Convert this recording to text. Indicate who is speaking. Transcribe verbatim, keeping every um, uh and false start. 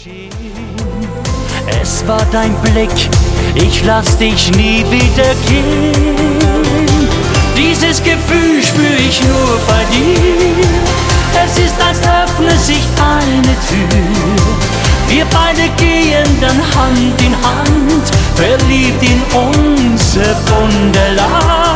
Speaker 1: geschehen. Es war dein Blick, ich lass dich nie wieder gehen. Dieses Gefühl spür ich nur bei dir. Es ist, als öffne sich eine Tür. Wir beide gehen dann Hand in Hand, verliebt in unser Wunderland.